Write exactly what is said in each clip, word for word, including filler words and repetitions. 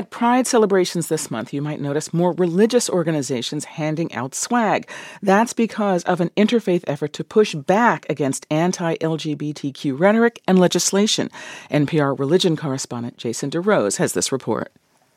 At Pride celebrations this month, you might notice more religious organizations handing out swag. That's because of an interfaith effort to push back against anti-L G B T Q rhetoric and legislation. N P R religion correspondent Jason DeRose has this report.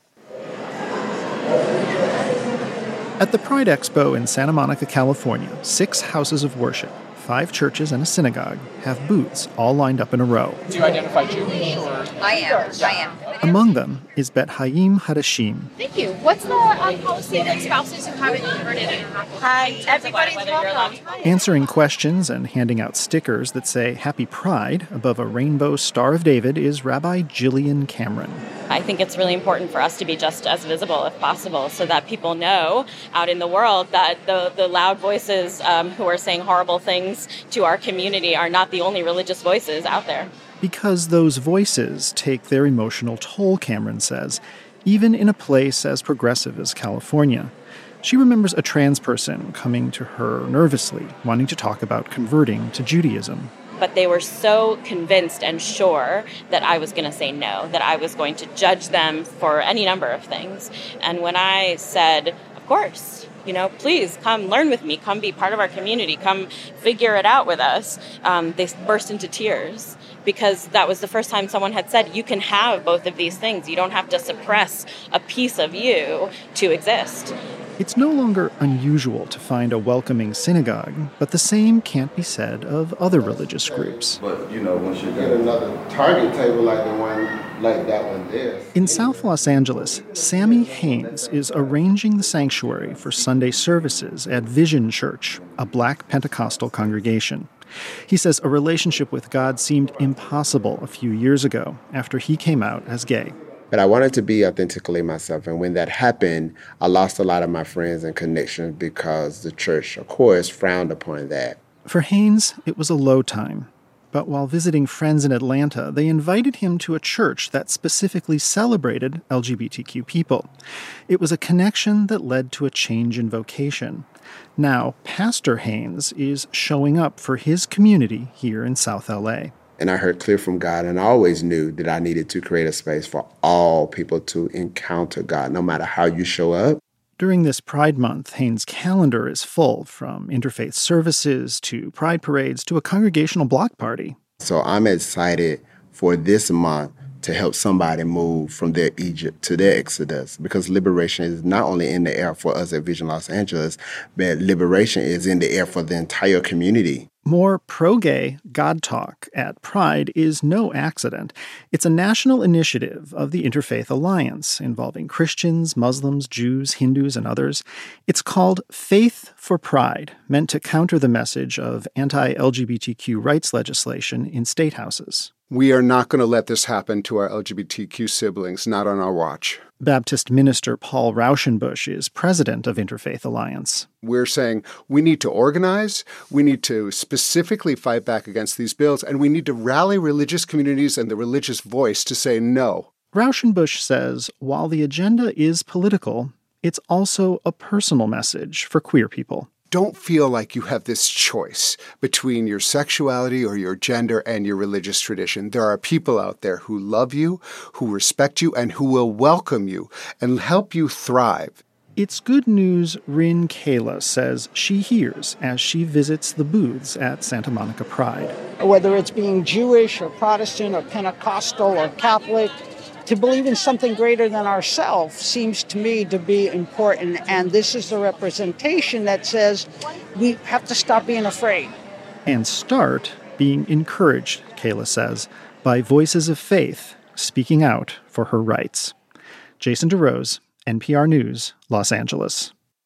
At the Pride Expo in Santa Monica, California, six houses of worship, five churches and a synagogue, have booths all lined up in a row. Do you identify Jewish or? I am, I am. Among them is Bet Hayim Hadashim. Thank you. What's the um, policy of spouses who haven't converted and are happy? Hi, everybody's welcome. Answering questions and handing out stickers that say Happy Pride above a rainbow Star of David is Rabbi Jillian Cameron. I think it's really important for us to be just as visible if possible so that people know out in the world that the, the loud voices um, who are saying horrible things to our community are not the only religious voices out there. Because those voices take their emotional toll, Cameron says, even in a place as progressive as California. She remembers a trans person coming to her nervously, wanting to talk about converting to Judaism. But they were so convinced and sure that I was going to say no, that I was going to judge them for any number of things. And when I said, of course, you know, please come learn with me, come be part of our community, come figure it out with us, um, they burst into tears. Because that was the first time someone had said, you can have both of these things. You don't have to suppress a piece of you to exist. It's no longer unusual to find a welcoming synagogue, but the same can't be said of other religious groups. But, you know, once you get another target table like the one, like that one there. In South Los Angeles, Sammy Haynes is arranging the sanctuary for Sunday services at Vision Church, a Black Pentecostal congregation. He says a relationship with God seemed impossible a few years ago after he came out as gay. But I wanted to be authentically myself. And when that happened, I lost a lot of my friends and connections because the church, of course, frowned upon that. For Haynes, it was a low time. But while visiting friends in Atlanta, they invited him to a church that specifically celebrated L G B T Q people. It was a connection that led to a change in vocation. Now, Pastor Haynes is showing up for his community here in South L A. And I heard clear from God, and I always knew that I needed to create a space for all people to encounter God, no matter how you show up. During this Pride Month, Haynes' calendar is full, from interfaith services to pride parades to a congregational block party. So I'm excited for this month to help somebody move from their Egypt to their Exodus, because liberation is not only in the air for us at Vision Los Angeles, but liberation is in the air for the entire community. More pro-gay God talk at Pride is no accident. It's a national initiative of the Interfaith Alliance involving Christians, Muslims, Jews, Hindus, and others. It's called Faith for Pride, meant to counter the message of anti-L G B T Q rights legislation in state houses. We are not going to let this happen to our L G B T Q siblings, not on our watch. Baptist minister Paul Rauschenbusch is president of Interfaith Alliance. We're saying we need to organize, we need to specifically fight back against these bills, and we need to rally religious communities and the religious voice to say no. Rauschenbusch says while the agenda is political, it's also a personal message for queer people. Don't feel like you have this choice between your sexuality or your gender and your religious tradition. There are people out there who love you, who respect you, and who will welcome you and help you thrive. It's good news Rin Kayla says she hears as she visits the booths at Santa Monica Pride. Whether it's being Jewish or Protestant or Pentecostal or Catholic, to believe in something greater than ourselves seems to me to be important, and this is the representation that says we have to stop being afraid. And start being encouraged, Kayla says, by voices of faith speaking out for her rights. Jason DeRose, N P R News, Los Angeles.